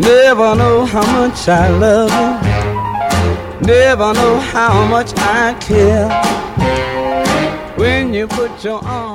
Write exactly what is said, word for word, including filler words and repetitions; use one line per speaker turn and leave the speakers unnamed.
Never know how much I love you. Never know how much I care when you put your arms